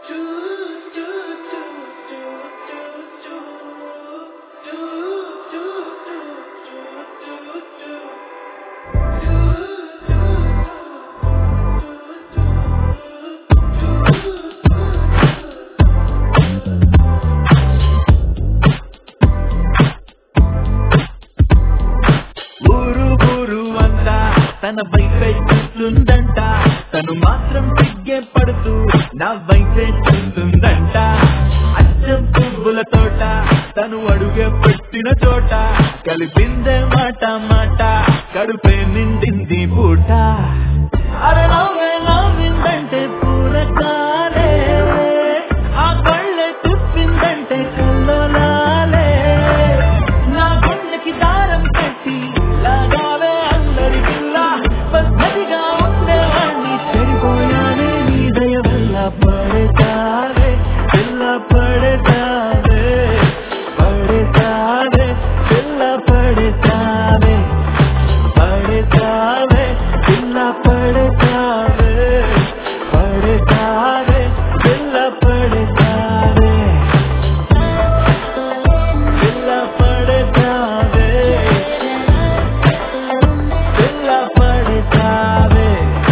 తన వైపే చూస్తుందంట, తను మాత్రం సిగ్గే పడుతూ నా వైపే చూస్తుందంట. అచ్చం పువ్వుల తోట తను అడుగే పెట్టిన చోట కలిపిందే మాట మాట కడుపే నిండింది పూట. అరే నవ్వే నవ్విందంటే పూరకాలే, ఆ కళ్ళే తిప్పిందంటే కల్లోలాలే. నా గుండెకి దారం పెట్టి లాగావే అందరి పిల్ల, పద్ధతిగా ఉండేవాణ్ణి చెడిపోయానే నీ దయ వల్ల. పడేసావే పిల్ల పడేసావే, పడేసావే పిల్ల పడేసావే, పడేసావే పిల్ల పడేసావే, పడేసావే పిల్ల పడేసావే, పిల్ల పడేసావే, పిల్ల పడేసావే,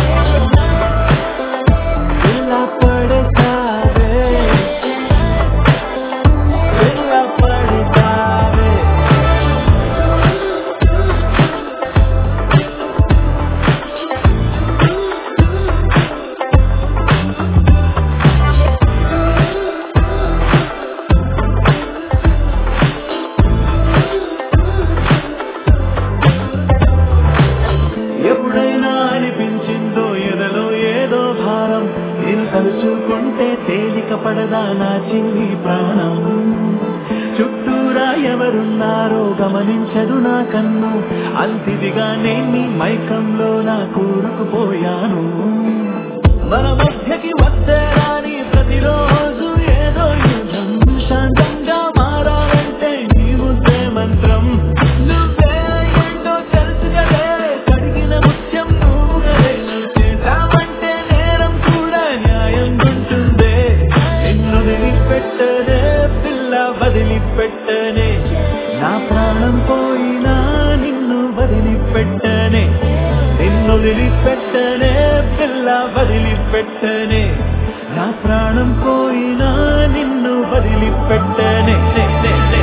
పిల్ల పడేసావే, పిల్ల పడేసావే. ఎప్పుడైనా అనిపించిందో ఎదలో ఏదో భారం, నేను తలుచుకుంటే తేలిక పడదా నా చిన్ని ప్రాణం. చుట్టూరా ఎవరున్నారో గమనించదు నా కన్ను, అంతిదిగా నేను మైకంలో నా కూరుకుపోయాను. మన మధ్యకి వద్దే రాని ప్రతిరోజు ఏదో యుద్ధం, శాంతంగా మారాలంటే నీ ముద్దే మంత్రం. నువ్వే ఏంటో తెలుసు కదే, కడిగిన ముత్యం నువ్వు కదే, నువ్వు చేశావంటే నేరం కూడా న్యాయం ఉంటుందే. నిన్ను వదిలిపెట్టనే పిల్ల వదిలిపెట్టనే, నా ప్రాణం పోయినా నిన్ను వదిలిపెట్టనే, నిన్ను వదిలిపెట్టనే పిల్ల వదిలిపెట్టనే, నా ప్రాణం పోయినా నిన్ను వదిలిపెట్టనే.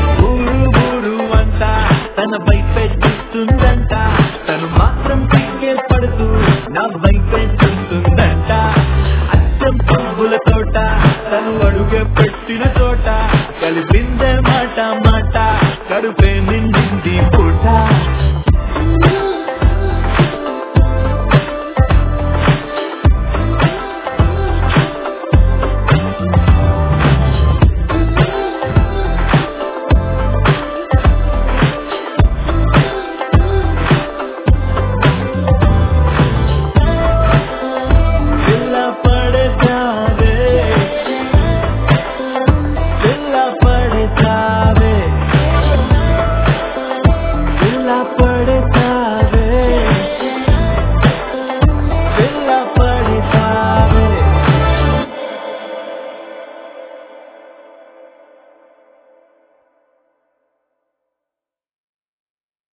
ఊరు ఊరు అంతా తన వైపే చూస్తుందంట, తను మాత్రం సిగ్గే